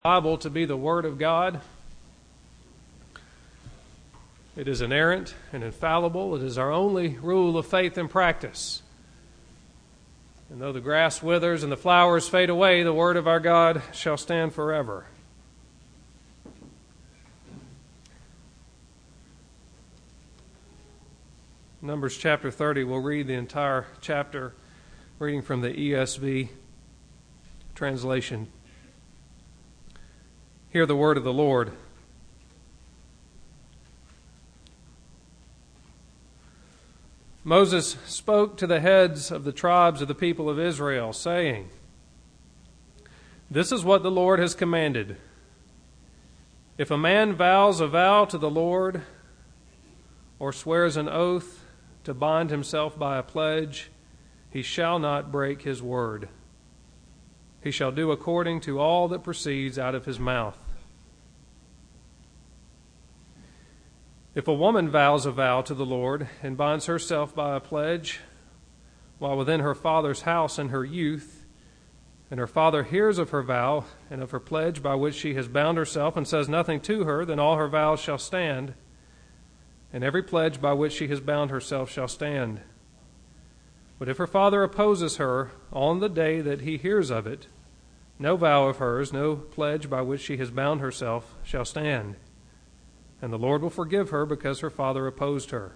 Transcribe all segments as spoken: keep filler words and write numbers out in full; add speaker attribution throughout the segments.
Speaker 1: Bible to be the Word of God. It is inerrant and infallible. It is our only rule of faith and practice. And though the grass withers and the flowers fade away, the Word of our God shall stand forever. Numbers chapter thirty, we'll read the entire chapter, reading from the E S V translation. Hear the word of the Lord. Moses spoke to the heads of the tribes of the people of Israel, saying, "This is what the Lord has commanded. If a man vows a vow to the Lord or swears an oath to bind himself by a pledge, he shall not break his word. He shall do according to all that proceeds out of his mouth. If a woman vows a vow to the Lord and binds herself by a pledge while within her father's house in her youth, and her father hears of her vow and of her pledge by which she has bound herself and says nothing to her, then all her vows shall stand, and every pledge by which she has bound herself shall stand. But if her father opposes her on the day that he hears of it, no vow of hers, no pledge by which she has bound herself shall stand, and the Lord will forgive her because her father opposed her.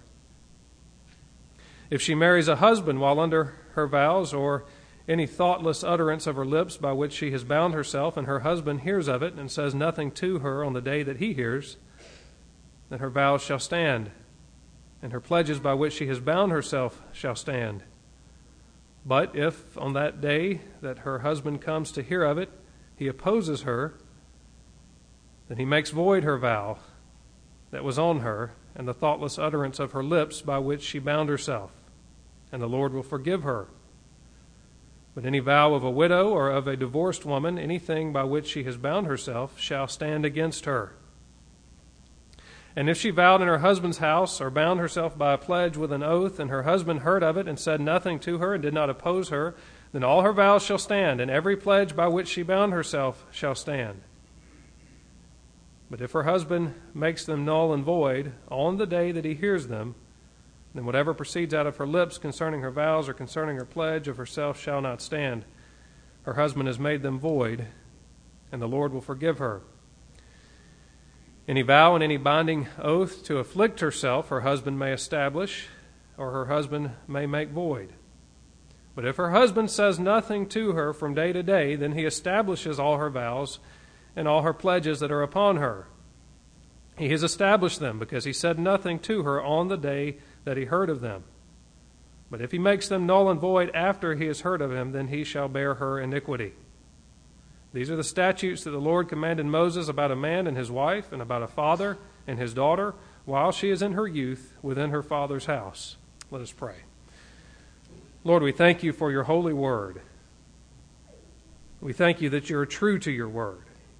Speaker 1: If she marries a husband while under her vows, or any thoughtless utterance of her lips by which she has bound herself, and her husband hears of it and says nothing to her on the day that he hears, then her vows shall stand, and her pledges by which she has bound herself shall stand. But if on that day that her husband comes to hear of it, he opposes her, then he makes void her vow that was on her, and the thoughtless utterance of her lips by which she bound herself, and the Lord will forgive her. But any vow of a widow or of a divorced woman, anything by which she has bound herself, shall stand against her. And if she vowed in her husband's house, or bound herself by a pledge with an oath, and her husband heard of it and said nothing to her and did not oppose her, then all her vows shall stand, and every pledge by which she bound herself shall stand. But if her husband makes them null and void on the day that he hears them, then whatever proceeds out of her lips concerning her vows or concerning her pledge of herself shall not stand. Her husband has made them void, and the Lord will forgive her. Any vow and any binding oath to afflict herself her husband may establish, or her husband may make void. But if her husband says nothing to her from day to day, then he establishes all her vows and all her pledges that are upon her. He has established them because he said nothing to her on the day that he heard of them. But if he makes them null and void after he has heard of him, then he shall bear her iniquity. These are the statutes that the Lord commanded Moses about a man and his wife, and about a father and his daughter, while she is in her youth within her father's house. Let us pray. Lord, we thank you for your holy word. We thank you that you are true to your word.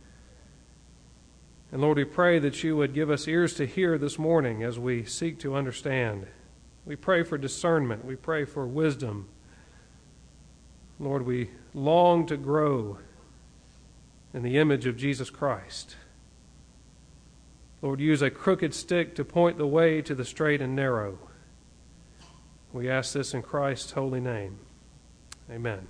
Speaker 1: And Lord, we pray that you would give us ears to hear this morning as we seek to understand. We pray for discernment. We pray for wisdom. Lord, we long to grow in the image of Jesus Christ. Lord, use a crooked stick to point the way to the straight and narrow. We ask this in Christ's holy name. Amen.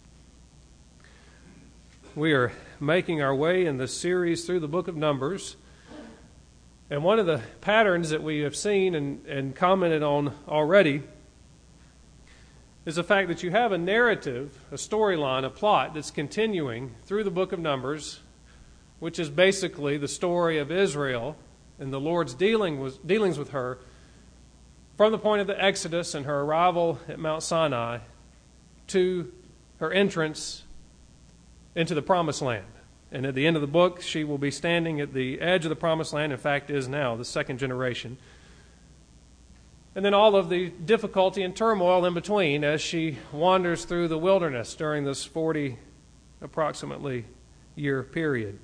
Speaker 1: We are making our way in this series through the book of Numbers. And one of the patterns that we have seen and, and commented on already is the fact that you have a narrative, a storyline, a plot that's continuing through the book of Numbers, which is basically the story of Israel and the Lord's dealing with, dealings with her from the point of the Exodus and her arrival at Mount Sinai to her entrance into the Promised Land. And at the end of the book, she will be standing at the edge of the Promised Land, in fact is now, the second generation. And then all of the difficulty and turmoil in between as she wanders through the wilderness during this forty approximately year period.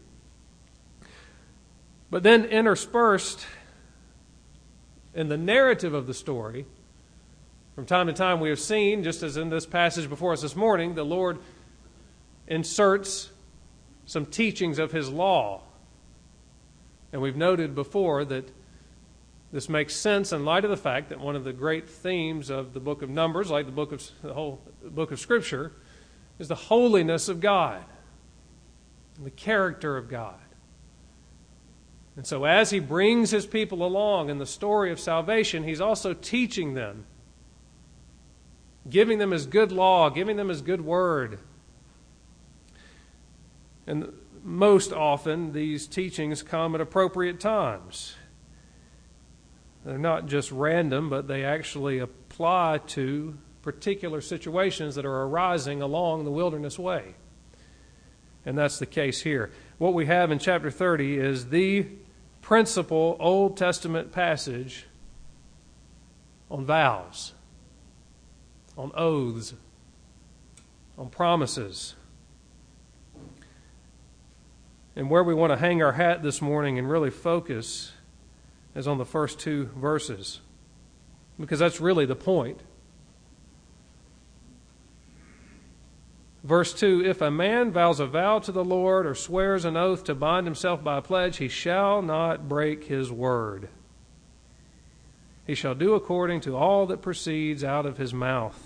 Speaker 1: But then interspersed in the narrative of the story, from time to time we have seen, just as in this passage before us this morning, the Lord inserts some teachings of His law. And we've noted before that this makes sense in light of the fact that one of the great themes of the book of Numbers, like the book of the whole book of Scripture, is the holiness of God and the character of God. And so as He brings His people along in the story of salvation, He's also teaching them, giving them His good law, giving them His good word. And most often, these teachings come at appropriate times. They're not just random, but they actually apply to particular situations that are arising along the wilderness way. And that's the case here. What we have in chapter thirty is the principal Old Testament passage on vows, on oaths, on promises. And where we want to hang our hat this morning and really focus is on the first two verses, because that's really the point. Verse two, if a man vows a vow to the Lord or swears an oath to bind himself by a pledge, he shall not break his word. He shall do according to all that proceeds out of his mouth.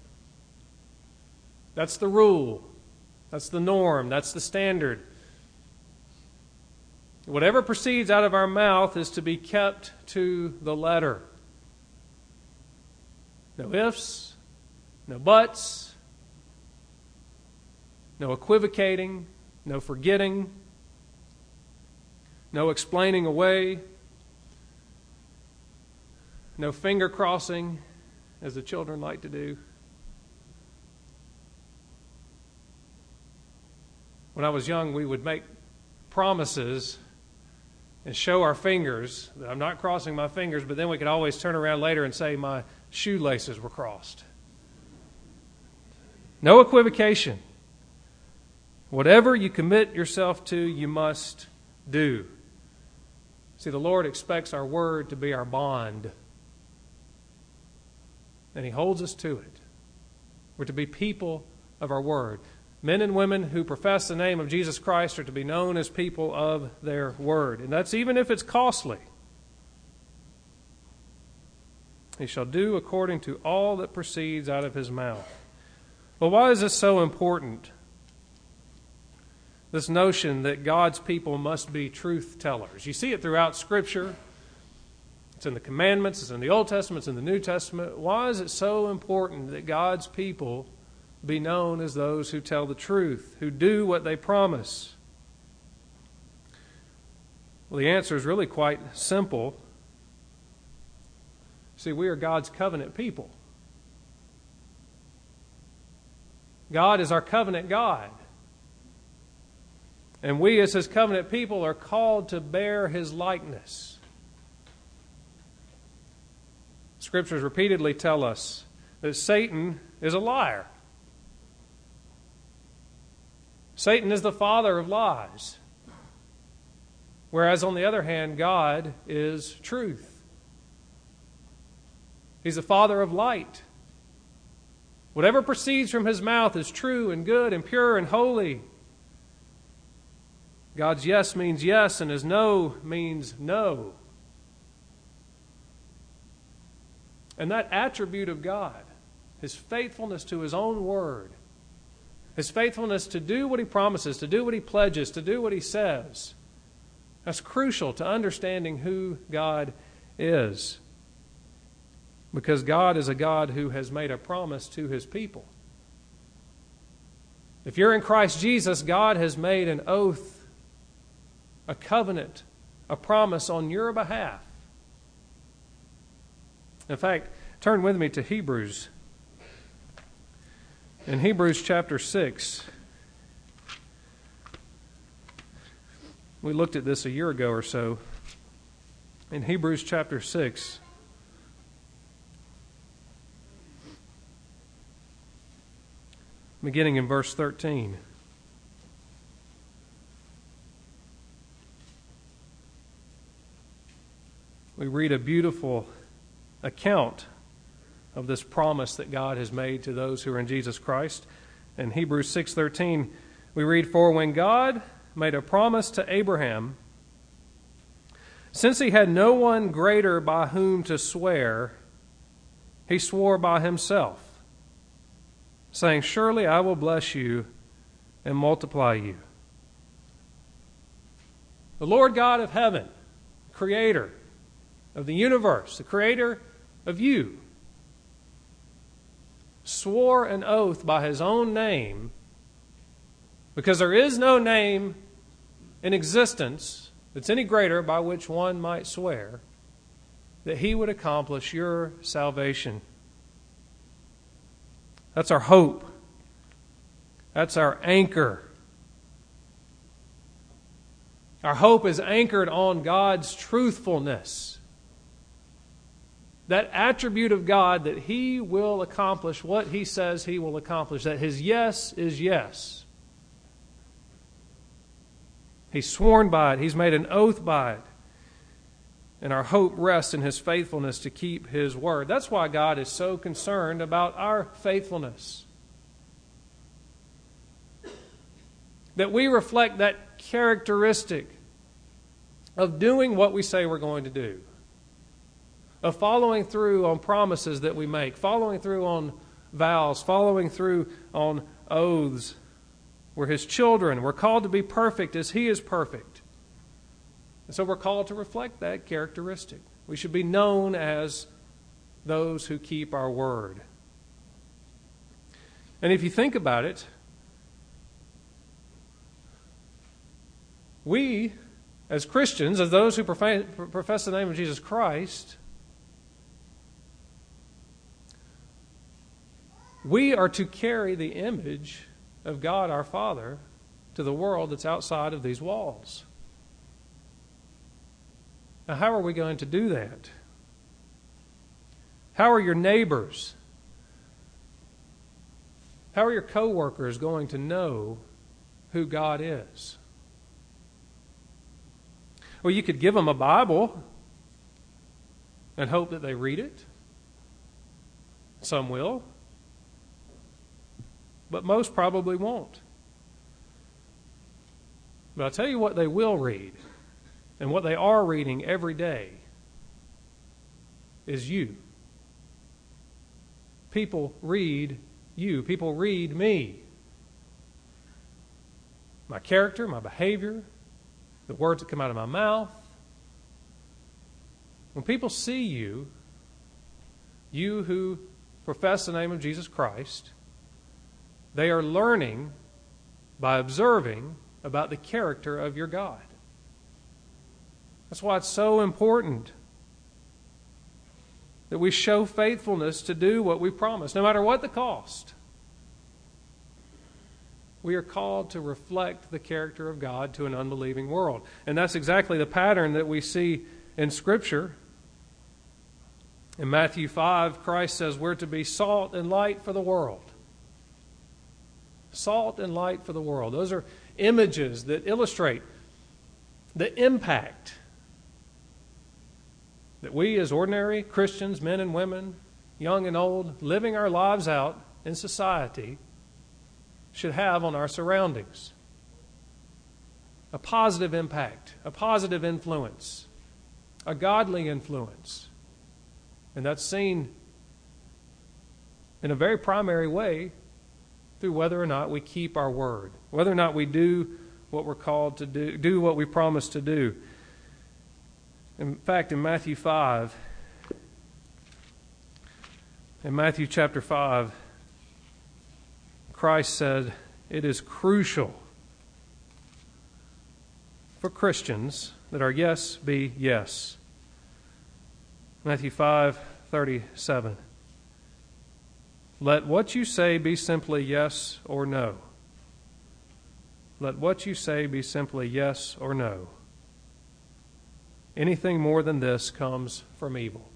Speaker 1: That's the rule. That's the norm. That's the standard. Whatever proceeds out of our mouth is to be kept to the letter. No ifs, no buts, no equivocating, no forgetting, no explaining away, no finger crossing, as the children like to do. When I was young, we would make promises and show our fingers that I'm not crossing my fingers, but then we could always turn around later and say my shoelaces were crossed. No equivocation. Whatever you commit yourself to, you must do. See, the Lord expects our word to be our bond, and He holds us to it. We're to be people of our word. Men and women who profess the name of Jesus Christ are to be known as people of their word. And that's even if it's costly. He shall do according to all that proceeds out of his mouth. Well, why is this so important? This notion that God's people must be truth tellers. You see it throughout Scripture. It's in the commandments, it's in the Old Testament, it's in the New Testament. Why is it so important that God's people be known as those who tell the truth, who do what they promise? Well, the answer is really quite simple. See, we are God's covenant people. God is our covenant God. And we as His covenant people are called to bear His likeness. Scriptures repeatedly tell us that Satan is a liar. Satan is the father of lies. Whereas on the other hand, God is truth. He's the father of light. Whatever proceeds from His mouth is true and good and pure and holy. God's yes means yes, and His no means no. And that attribute of God, His faithfulness to His own word, His faithfulness to do what He promises, to do what He pledges, to do what He says, that's crucial to understanding who God is. Because God is a God who has made a promise to His people. If you're in Christ Jesus, God has made an oath, a covenant, a promise on your behalf. In fact, turn with me to Hebrews. In Hebrews chapter six, we looked at this a year ago or so. In Hebrews chapter six, beginning in verse thirteen. We read a beautiful account of this promise that God has made to those who are in Jesus Christ. In Hebrews six thirteen, we read, "For when God made a promise to Abraham, since he had no one greater by whom to swear, he swore by himself, saying, "Surely I will bless you and multiply you." The Lord God of heaven, creator of the universe, the creator of you, swore an oath by his own name, because there is no name in existence that's any greater by which one might swear, that he would accomplish your salvation. That's our hope. That's our anchor. Our hope is anchored on God's truthfulness. That attribute of God that He will accomplish what He says He will accomplish. That His yes is yes. He's sworn by it. He's made an oath by it. And our hope rests in His faithfulness to keep His word. That's why God is so concerned about our faithfulness. That we reflect that characteristic of doing what we say we're going to do. Of following through on promises that we make. Following through on vows. Following through on oaths. We're His children. We're called to be perfect as He is perfect. And so we're called to reflect that characteristic. We should be known as those who keep our word. And if you think about it, we, as Christians, as those who profess the name of Jesus Christ, we are to carry the image of God our Father to the world that's outside of these walls. Now, how are we going to do that? How are your neighbors? How are your co-workers going to know who God is? Well, you could give them a Bible and hope that they read it. Some will. But most probably won't. But I'll tell you what they will read, and what they are reading every day, is you. People read you. People read me. My character, my behavior, the words that come out of my mouth. When people see you, you who profess the name of Jesus Christ, they are learning by observing about the character of your God. That's why it's so important that we show faithfulness to do what we promise, no matter what the cost. We are called to reflect the character of God to an unbelieving world. And that's exactly the pattern that we see in Scripture. In Matthew five, Christ says we're to be salt and light for the world. Salt and light for the world. Those are images that illustrate the impact that we as ordinary Christians, men and women, young and old, living our lives out in society, should have on our surroundings. A positive impact, a positive influence, a godly influence. And that's seen in a very primary way through whether or not we keep our word, whether or not we do what we're called to do, do what we promise to do. In fact, in Matthew five, in Matthew chapter five, Christ said it is crucial for Christians that our yes be yes. Matthew five thirty-seven. Let what you say be simply yes or no. Let what you say be simply yes or no. Anything more than this comes from evil.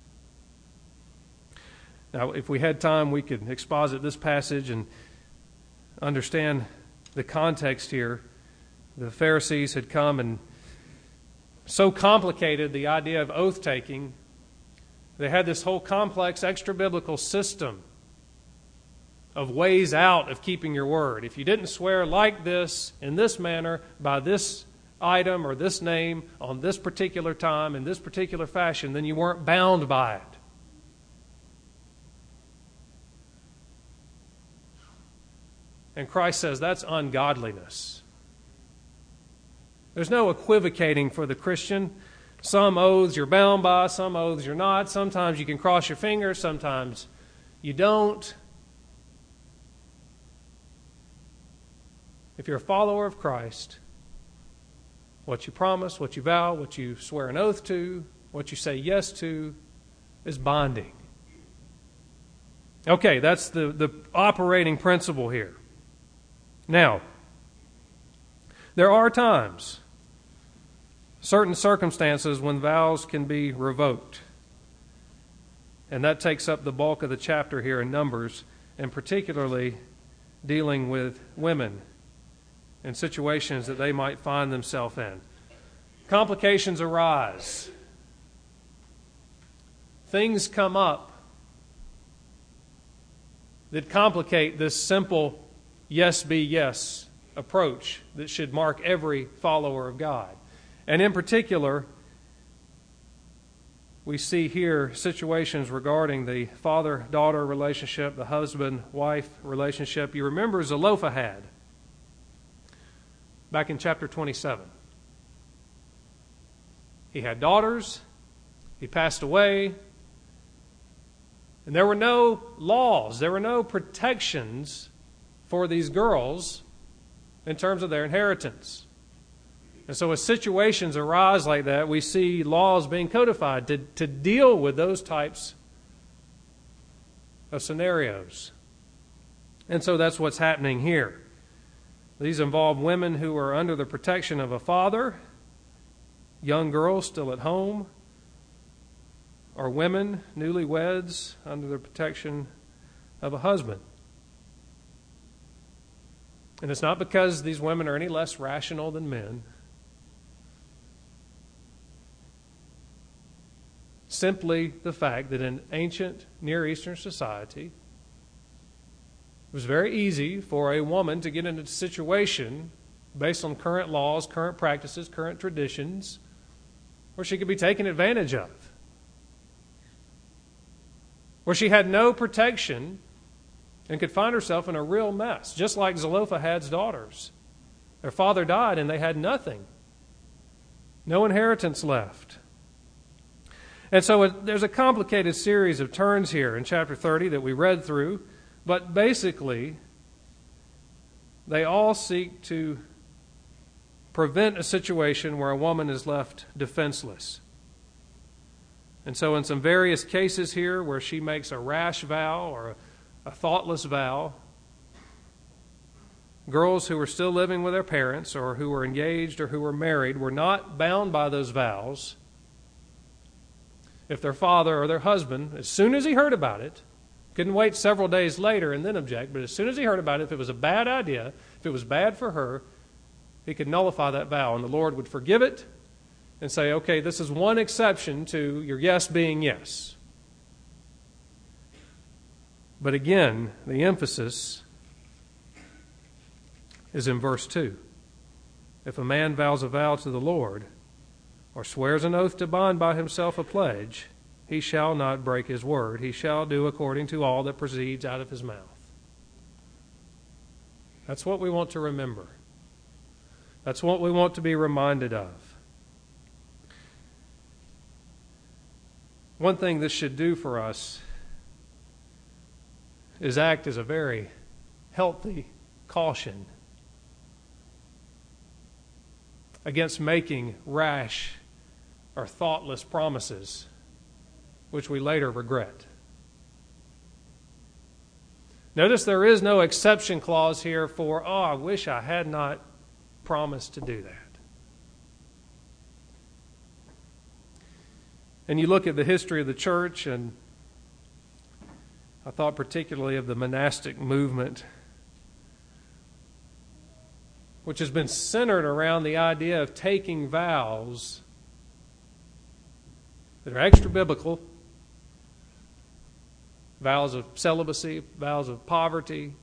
Speaker 1: Now, if we had time, we could exposit this passage and understand the context here. The Pharisees had come and so complicated the idea of oath-taking. They had this whole complex extra-biblical system of ways out of keeping your word. If you didn't swear like this, in this manner, by this item or this name, on this particular time, in this particular fashion, then you weren't bound by it. And Christ says that's ungodliness. There's no equivocating for the Christian. Some oaths you're bound by, some oaths you're not. Sometimes you can cross your fingers, sometimes you don't. If you're a follower of Christ, what you promise, what you vow, what you swear an oath to, what you say yes to, is binding. Okay, that's the, the operating principle here. Now, there are times, certain circumstances, when vows can be revoked. And that takes up the bulk of the chapter here in Numbers, and particularly dealing with women and situations that they might find themselves in. Complications arise. Things come up that complicate this simple yes be yes approach that should mark every follower of God. And in particular, we see here situations regarding the father-daughter relationship, the husband-wife relationship. You remember Zelophehad back in chapter twenty-seven. He had daughters, he passed away, and there were no laws, there were no protections for these girls in terms of their inheritance. And so as situations arise like that, we see laws being codified to, to deal with those types of scenarios. And so that's what's happening here. These involve women who are under the protection of a father, young girls still at home, or women, newlyweds, under the protection of a husband. And it's not because these women are any less rational than men. Simply the fact that in ancient Near Eastern society, it was very easy for a woman to get into a situation based on current laws, current practices, current traditions, where she could be taken advantage of, where she had no protection and could find herself in a real mess, just like Zelophehad's daughters. Their father died and they had nothing, no inheritance left. And so it, there's a complicated series of turns here in chapter thirty that we read through, but basically they all seek to prevent a situation where a woman is left defenseless. And so in some various cases here where she makes a rash vow or a, a thoughtless vow, girls who were still living with their parents or who were engaged or who were married were not bound by those vows if their father or their husband, as soon as he heard about it, couldn't wait several days later and then object, but as soon as he heard about it, if it was a bad idea, if it was bad for her, he could nullify that vow, and the Lord would forgive it and say, okay, this is one exception to your yes being yes. But again, the emphasis is in verse two. If a man vows a vow to the Lord, or swears an oath to bind by himself a pledge, he shall not break his word. He shall do according to all that proceeds out of his mouth. That's what we want to remember. That's what we want to be reminded of. One thing this should do for us is act as a very healthy caution against making rash or thoughtless promises which we later regret. Notice there is no exception clause here for, oh, I wish I had not promised to do that. And you look at the history of the church, and I thought particularly of the monastic movement, which has been centered around the idea of taking vows that are extra biblical, vows of celibacy, vows of poverty,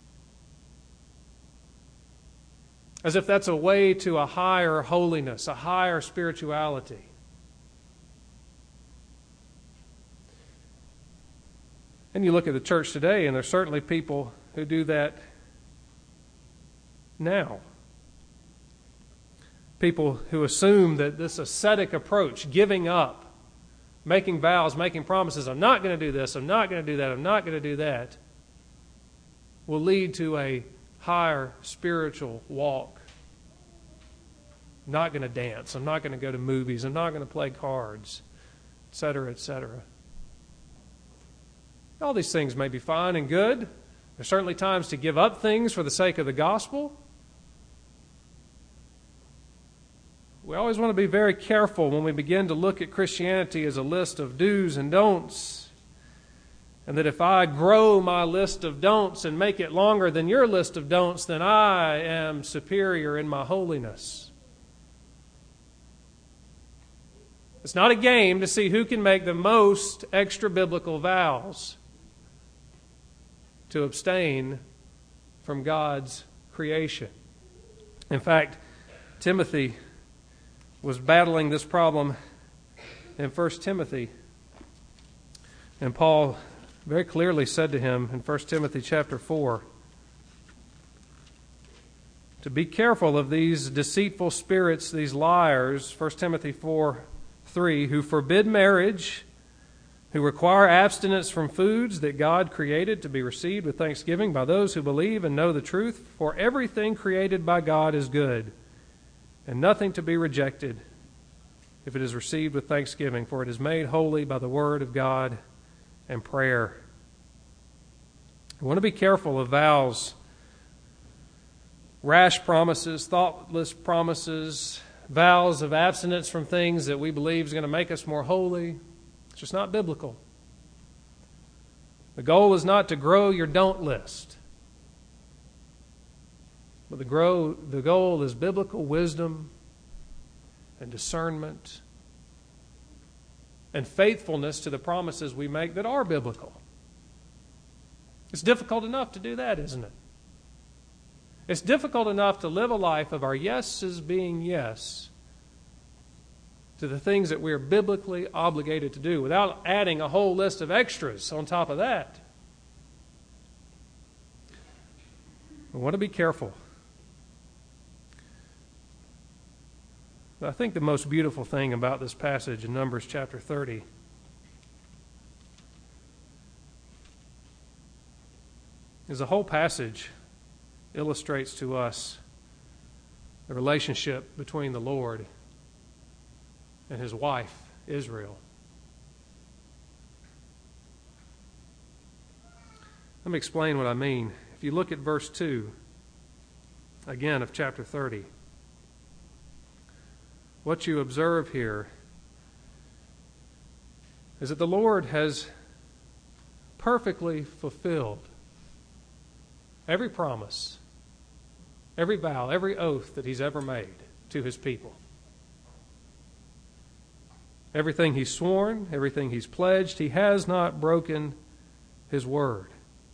Speaker 1: as if that's a way to a higher holiness, a higher spirituality. And you look at the church today, and there's certainly people who do that now. People who assume that this ascetic approach, giving up, making vows, making promises, I'm not going to do this, I'm not going to do that, I'm not going to do that, will lead to a higher spiritual walk. I'm not going to dance, I'm not going to go to movies, I'm not going to play cards, et cetera, et cetera. All these things may be fine and good. There's certainly times to give up things for the sake of the gospel. We always want to be very careful when we begin to look at Christianity as a list of do's and don'ts. And that if I grow my list of don'ts and make it longer than your list of don'ts, then I am superior in my holiness. It's not a game to see who can make the most extra-biblical vows to abstain from God's creation. In fact, Timothy was battling this problem in First Timothy. And Paul very clearly said to him in First Timothy chapter four, to be careful of these deceitful spirits, these liars, First Timothy four three, who forbid marriage, who require abstinence from foods that God created to be received with thanksgiving by those who believe and know the truth. For everything created by God is good, and nothing to be rejected if it is received with thanksgiving, for it is made holy by the word of God and prayer. We want to be careful of vows, rash promises, thoughtless promises, vows of abstinence from things that we believe is going to make us more holy. It's just not biblical. The goal is not to grow your don't list. But the, grow, the goal is biblical wisdom and discernment and faithfulness to the promises we make that are biblical. It's difficult enough to do that, isn't it? It's difficult enough to live a life of our yeses being yes to the things that we are biblically obligated to do without adding a whole list of extras on top of that. We want to be careful. But I think the most beautiful thing about this passage in Numbers chapter thirty is the whole passage illustrates to us the relationship between the Lord and his wife, Israel. Let me explain what I mean. If you look at verse two, again, of chapter thirty, what you observe here is that the Lord has perfectly fulfilled every promise, every vow, every oath that he's ever made to his people. Everything he's sworn, everything he's pledged, he has not broken his word.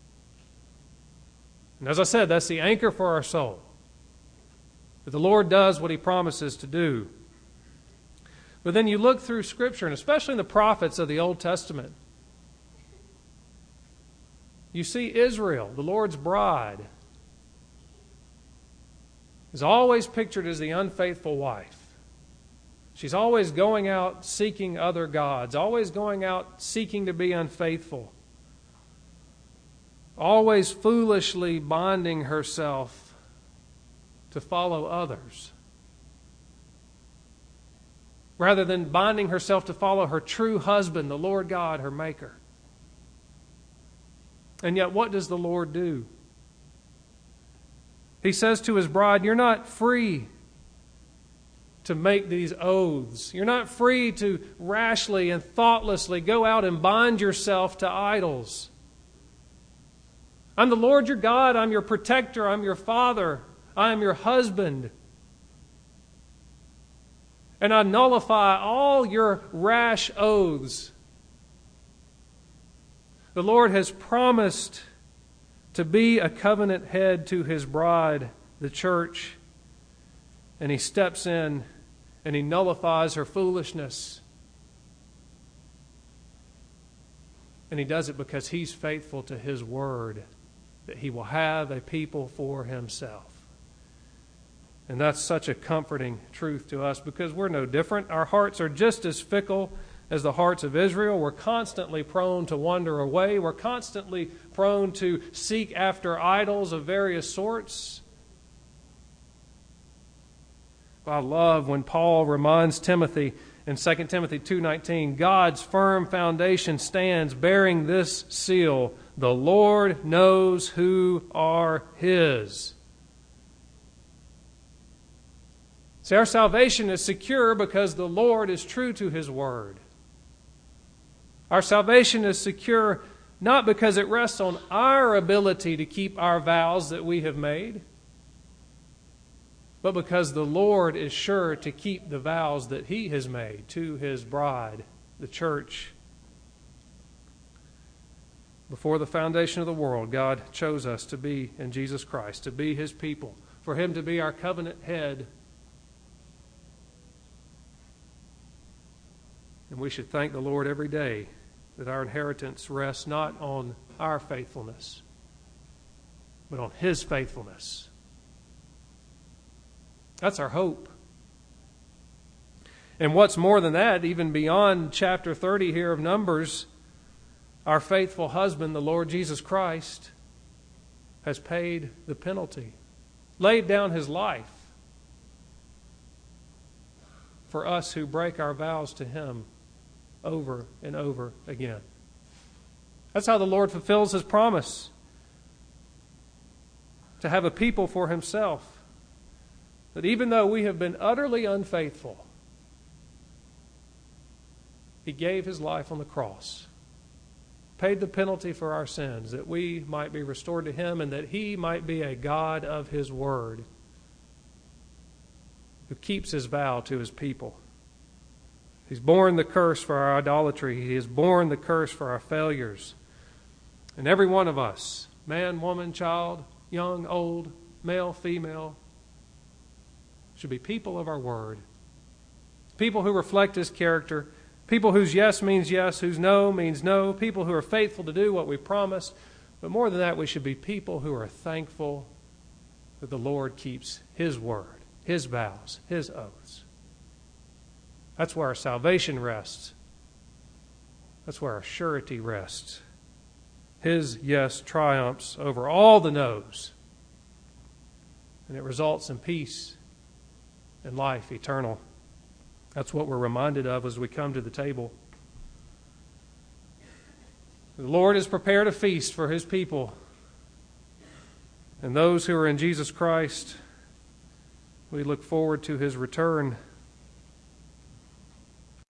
Speaker 1: And as I said, that's the anchor for our soul. That the Lord does what he promises to do. But then you look through Scripture, and especially in the prophets of the Old Testament, you see Israel, the Lord's bride, is always pictured as the unfaithful wife. She's always going out seeking other gods, always going out seeking to be unfaithful, always foolishly binding herself to follow others, rather than binding herself to follow her true husband, the Lord God, her Maker. And yet, what does the Lord do? He says to his bride, you're not free to make these oaths. You're not free to rashly and thoughtlessly go out and bind yourself to idols. I'm the Lord your God. I'm your protector. I'm your father. I am your husband. And I nullify all your rash oaths. The Lord has promised to be a covenant head to His bride, the church, and He steps in and He nullifies her foolishness. And He does it because He's faithful to His word, that He will have a people for Himself. And that's such a comforting truth to us because we're no different. Our hearts are just as fickle as the hearts of Israel. We're constantly prone to wander away. We're constantly prone to seek after idols of various sorts. I love when Paul reminds Timothy in Second Timothy two nineteen, God's firm foundation stands bearing this seal, the Lord knows who are His. See, our salvation is secure because the Lord is true to His word. Our salvation is secure not because it rests on our ability to keep our vows that we have made, but because the Lord is sure to keep the vows that He has made to His bride, the church. Before the foundation of the world, God chose us to be in Jesus Christ, to be His people, for Him to be our covenant head. And we should thank the Lord every day that our inheritance rests not on our faithfulness, but on His faithfulness. That's our hope. And what's more than that, even beyond chapter thirty here of Numbers, our faithful husband, the Lord Jesus Christ, has paid the penalty, laid down His life for us who break our vows to Him over and over again. That's how the Lord fulfills His promise to have a people for Himself. That even though we have been utterly unfaithful, He gave His life on the cross, paid the penalty for our sins, that we might be restored to Him and that He might be a God of His word who keeps His vow to His people. He's borne the curse for our idolatry. He has borne the curse for our failures. And every one of us, man, woman, child, young, old, male, female, should be people of our word. People who reflect His character. People whose yes means yes, whose no means no. People who are faithful to do what we promised. But more than that, we should be people who are thankful that the Lord keeps His word, His vows, His oaths. That's where our salvation rests. That's where our surety rests. His yes triumphs over all the no's. And it results in peace and life eternal. That's what we're reminded of as we come to the table. The Lord has prepared a feast for His people. And those who are in Jesus Christ, we look forward to His return.